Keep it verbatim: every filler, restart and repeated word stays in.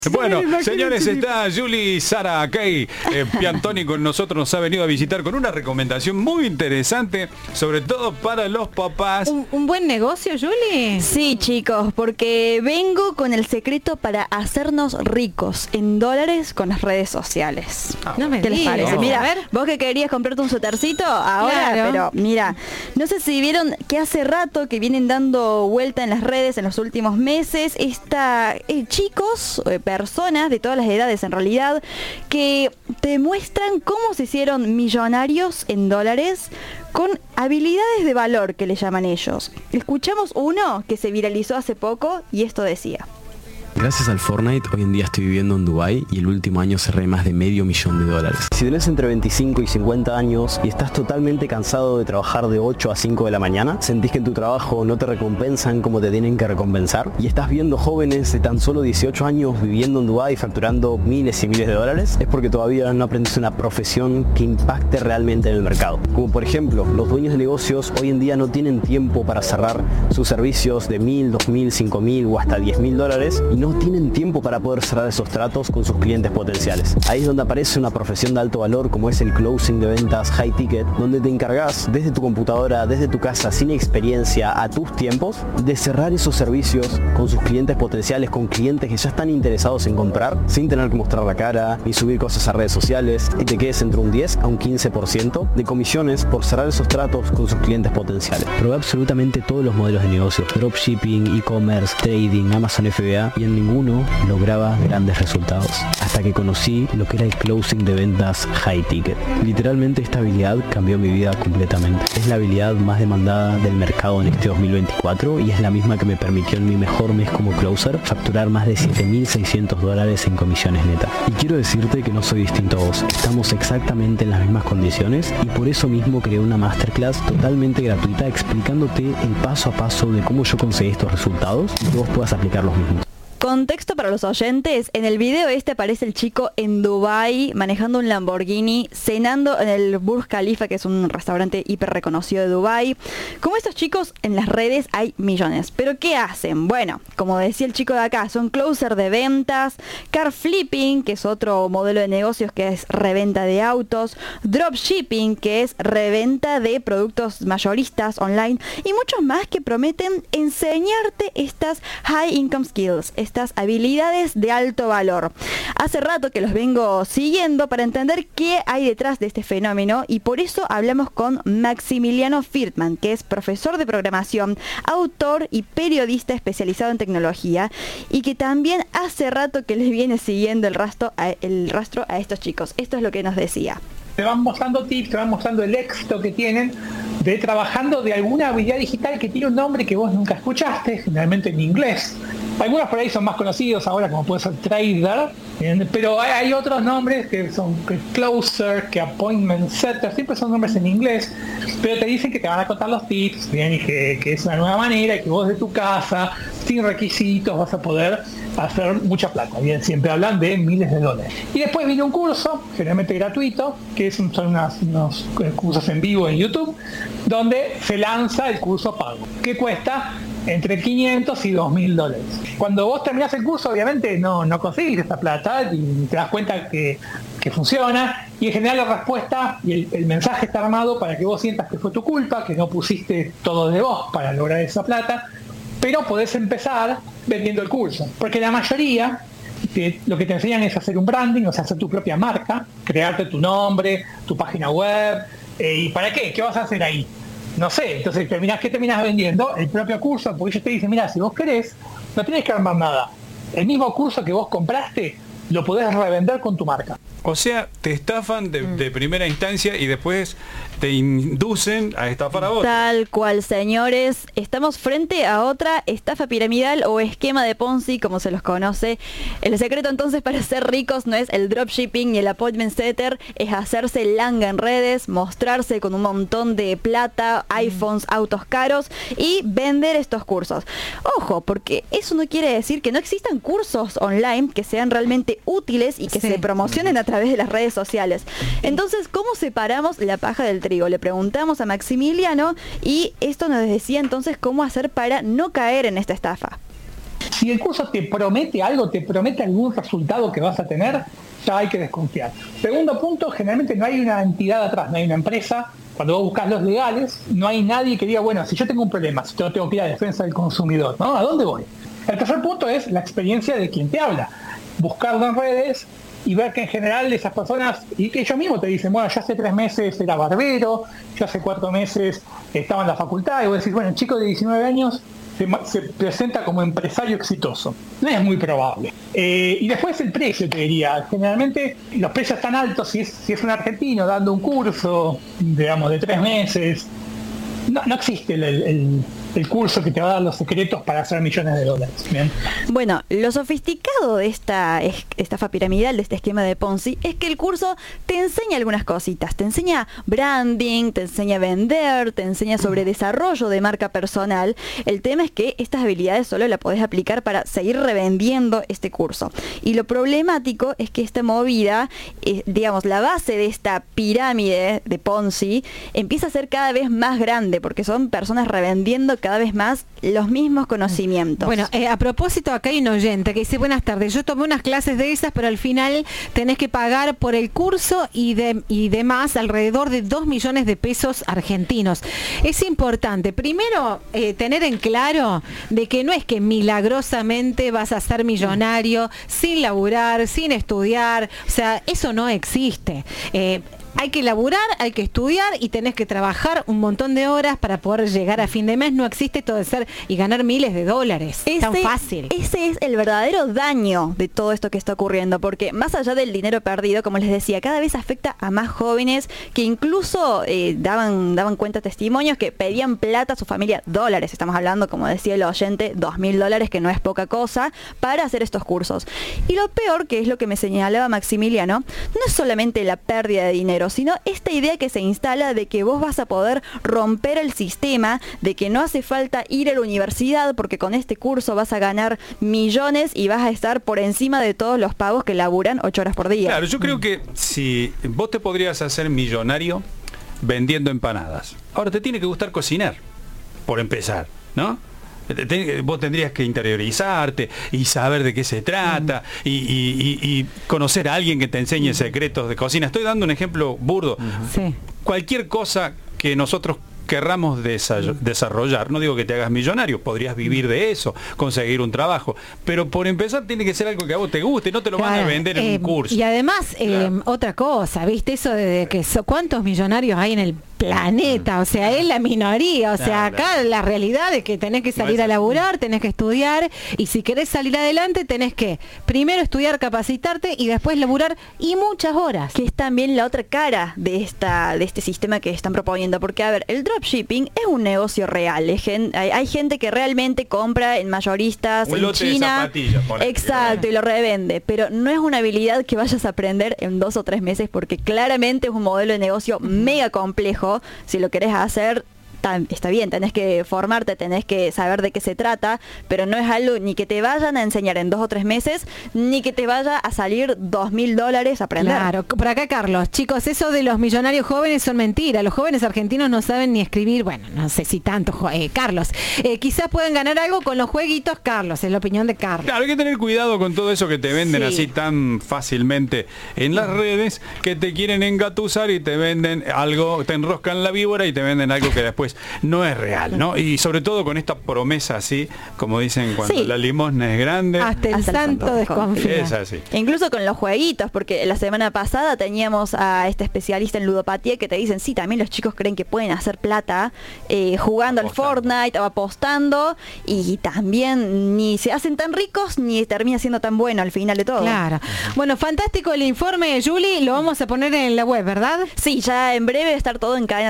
Bueno, señores, está Julie Sara Kay eh, Piantoni con nosotros, nos ha venido a visitar con una recomendación muy interesante, sobre todo para los papás. ¿Un, un buen negocio, Julie? Sí, chicos, porque vengo con el secreto para hacernos ricos en dólares con las redes sociales. Ah, no me ¿Qué les parece? No. Mira, A ver. vos que querías comprarte un suétercito ahora, Claro. pero mira, no sé si vieron que hace rato que vienen dando vuelta en las redes en los últimos meses, esta eh, chicos, eh, personas de todas las edades en realidad, que te muestran cómo se hicieron millonarios en dólares con habilidades de valor que le llaman ellos. Escuchamos uno que se viralizó hace poco y esto decía: Gracias al Fortnite, hoy en día estoy viviendo en Dubái y el último año cerré más de medio millón de dólares. Si tenés entre veinticinco y cincuenta años y estás totalmente cansado de trabajar de ocho a cinco de la mañana, sentís que en tu trabajo no te recompensan como te tienen que recompensar, y estás viendo jóvenes de tan solo dieciocho años viviendo en Dubái facturando miles y miles de dólares, es porque todavía no aprendiste una profesión que impacte realmente en el mercado. Como por ejemplo, los dueños de negocios hoy en día no tienen tiempo para cerrar sus servicios de mil, dos mil, cinco mil o hasta diez mil dólares y no tienen tiempo para poder cerrar esos tratos con sus clientes potenciales. Ahí es donde aparece una profesión de alto valor como es el closing de ventas high ticket, donde te encargas desde tu computadora, desde tu casa, sin experiencia, a tus tiempos, de cerrar esos servicios con sus clientes potenciales, con clientes que ya están interesados en comprar, sin tener que mostrar la cara ni subir cosas a redes sociales, y te quedes entre un diez a un quince por ciento de comisiones por cerrar esos tratos con sus clientes potenciales. Probé absolutamente todos los modelos de negocios: dropshipping, e-commerce, trading, Amazon F B A, y en ninguno lograba grandes resultados, hasta que conocí lo que era el closing de ventas high ticket. Literalmente esta habilidad cambió mi vida completamente. Es la habilidad más demandada del mercado en este dos mil veinticuatro y es la misma que me permitió en mi mejor mes como closer facturar más de siete mil seiscientos dólares en comisiones netas. Y quiero decirte que no soy distinto a vos, estamos exactamente en las mismas condiciones, y por eso mismo creé una masterclass totalmente gratuita explicándote el paso a paso de cómo yo conseguí estos resultados y que vos puedas aplicar los mismos. Contexto para los oyentes: en el video este aparece el chico en Dubái manejando un Lamborghini, cenando en el Burj Khalifa, que es un restaurante hiper reconocido de Dubái. Como estos chicos, en las redes hay millones. ¿Pero qué hacen? Bueno, como decía el chico de acá, son closer de ventas, car flipping, que es otro modelo de negocios que es reventa de autos, dropshipping, que es reventa de productos mayoristas online, y muchos más que prometen enseñarte estas high income skills, estas habilidades de alto valor. Hace rato que los vengo siguiendo para entender qué hay detrás de este fenómeno, y por eso hablamos con Maximiliano Firtman, que es profesor de programación, autor y periodista especializado en tecnología, y que también hace rato que les viene siguiendo el rastro a, el rastro a estos chicos. Esto es lo que nos decía. Te van mostrando tips, te van mostrando el éxito que tienen de trabajando de alguna habilidad digital que tiene un nombre que vos nunca escuchaste, generalmente en inglés. Algunos por ahí son más conocidos ahora, como puede ser trader, ¿bien? Pero hay, hay otros nombres que son que closer, que appointment setter, siempre son nombres en inglés, pero te dicen que te van a contar los tips, ¿bien? Y que, que es una nueva manera, y que vos de tu casa, sin requisitos, vas a poder hacer mucha plata. Bien, siempre hablan de miles de dólares. Y después viene un curso, generalmente gratuito, que es un, son unas, unos cursos en vivo en YouTube, donde se lanza el curso pago, que cuesta entre quinientos y dos mil dólares. Cuando vos terminás el curso, obviamente no, no conseguís esta plata y te das cuenta que, que funciona, y en general la respuesta y el, el mensaje está armado para que vos sientas que fue tu culpa, que no pusiste todo de vos para lograr esa plata, pero podés empezar vendiendo el curso, porque la mayoría te, lo que te enseñan es hacer un branding, o sea, hacer tu propia marca, crearte tu nombre, tu página web. eh, ¿y para qué? ¿Qué vas a hacer ahí? No sé, entonces terminás, ¿qué terminás vendiendo? El propio curso, porque ellos te dicen, mira, si vos querés, no tenés que armar nada. El mismo curso que vos compraste, lo podés revender con tu marca. O sea, te estafan de, de primera instancia y después te inducen a estafar a vos. Tal cual, señores. Estamos frente a otra estafa piramidal o esquema de Ponzi, como se los conoce. El secreto entonces para ser ricos no es el dropshipping ni el appointment setter, es hacerse langa en redes, mostrarse con un montón de plata, iPhones, autos caros y vender estos cursos. Ojo, porque eso no quiere decir que no existan cursos online que sean realmente útiles y que Sí. se promocionen a través de las redes sociales. Entonces, ¿cómo separamos la paja del trigo? Le preguntamos a Maximiliano y esto nos decía entonces cómo hacer para no caer en esta estafa. Si el curso te promete algo, te promete algún resultado que vas a tener, ya hay que desconfiar. Segundo punto, generalmente no hay una entidad atrás, no hay una empresa. Cuando vos buscas los legales, no hay nadie que diga, bueno, si yo tengo un problema, si yo tengo que ir a defensa del consumidor, ¿no? ¿A dónde voy? El tercer punto es la experiencia de quien te habla. Buscarlo en redes y ver que en general esas personas, y que ellos mismos te dicen, bueno, yo hace tres meses era barbero, yo hace cuatro meses estaba en la facultad, y vos decís, bueno, el chico de diecinueve años se, se presenta como empresario exitoso. No es muy probable. Eh, y después el precio, te diría. Generalmente los precios están altos si es, si es un argentino dando un curso, digamos, de tres meses. No, no existe el, el, el curso que te va a dar los secretos para hacer millones de dólares. ¿Bien? Bueno, lo sofisticado de esta estafa piramidal, de este esquema de Ponzi, es que el curso te enseña algunas cositas. Te enseña branding, te enseña a vender, te enseña sobre desarrollo de marca personal. El tema es que estas habilidades solo las podés aplicar para seguir revendiendo este curso. Y lo problemático es que esta movida, eh, digamos, la base de esta pirámide de Ponzi empieza a ser cada vez más grande, porque son personas revendiendo cada vez más los mismos conocimientos. Bueno, eh, a propósito, acá hay un oyente que dice, buenas tardes, yo tomé unas clases de esas, pero al final tenés que pagar por el curso y, de, y demás alrededor de dos millones de pesos argentinos. Es importante, primero, eh, tener en claro de que no es que milagrosamente vas a ser millonario sin laburar, sin estudiar, o sea, eso no existe. Eh, Hay que laburar, hay que estudiar y tenés que trabajar un montón de horas para poder llegar a fin de mes. No existe todo de ser y ganar miles de dólares. Ese, tan fácil. Ese es el verdadero daño de todo esto que está ocurriendo, porque más allá del dinero perdido, como les decía, cada vez afecta a más jóvenes que incluso eh, daban, daban cuenta testimonios que pedían plata a su familia, dólares, estamos hablando, como decía el oyente, dos mil dólares, que no es poca cosa, para hacer estos cursos. Y lo peor, que es lo que me señalaba Maximiliano, no es solamente la pérdida de dinero, sino esta idea que se instala de que vos vas a poder romper el sistema, de que no hace falta ir a la universidad porque con este curso vas a ganar millones y vas a estar por encima de todos los pavos que laburan ocho horas por día. Claro, yo creo que si vos te podrías hacer millonario vendiendo empanadas. Ahora te tiene que gustar cocinar, por empezar, ¿no? Vos tendrías que interiorizarte y saber de qué se trata mm. y, y, y conocer a alguien que te enseñe mm. secretos de cocina. Estoy dando un ejemplo burdo. Uh-huh. Sí. Cualquier cosa que nosotros querramos desarrollar, no digo que te hagas millonario, podrías vivir de eso, conseguir un trabajo, pero por empezar tiene que ser algo que a vos te guste, no te lo claro, van a vender en eh, un curso. Y además, claro. eh, otra cosa, ¿viste? Eso de que so, ¿cuántos millonarios hay en el planeta? O sea, es la minoría, o sea, claro, acá claro. la realidad es que tenés que salir no a laburar, tenés que estudiar, y si querés salir adelante tenés que primero estudiar, capacitarte y después laburar y muchas horas. Que es también la otra cara de esta de este sistema que están proponiendo, porque a ver, el dropshipping es un negocio real, es gen, hay, hay gente que realmente compra en mayoristas un en lote China, de zapatillas, exacto, y lo revende, pero no es una habilidad que vayas a aprender en dos o tres meses, porque claramente es un modelo de negocio mega complejo. Si lo querés hacer, está bien, tenés que formarte, tenés que saber de qué se trata, pero no es algo ni que te vayan a enseñar en dos o tres meses, ni que te vaya a salir dos mil dólares a aprender. Claro, por acá Carlos, chicos, eso de los millonarios jóvenes son mentiras, los jóvenes argentinos no saben ni escribir, bueno, no sé si tanto, eh, Carlos, eh, quizás pueden ganar algo con los jueguitos, Carlos, es la opinión de Carlos. Claro, hay que tener cuidado con todo eso que te venden sí. así tan fácilmente en las redes, que te quieren engatusar y te venden algo, te enroscan la víbora y te venden algo que después no es real, ¿no? Y sobre todo con esta promesa así, como dicen, cuando sí. la limosna es grande, hasta el hasta santo, santo desconfía. Es así. Incluso con los jueguitos, porque la semana pasada teníamos a este especialista en ludopatía que te dicen, sí, también los chicos creen que pueden hacer plata eh, jugando apostando. al Fortnite o apostando, y también ni se hacen tan ricos ni termina siendo tan bueno al final de todo. Claro. Uh-huh. Bueno, fantástico el informe, Juli, lo vamos a poner en la web, ¿verdad? Sí, ya en breve va a estar todo en cadena.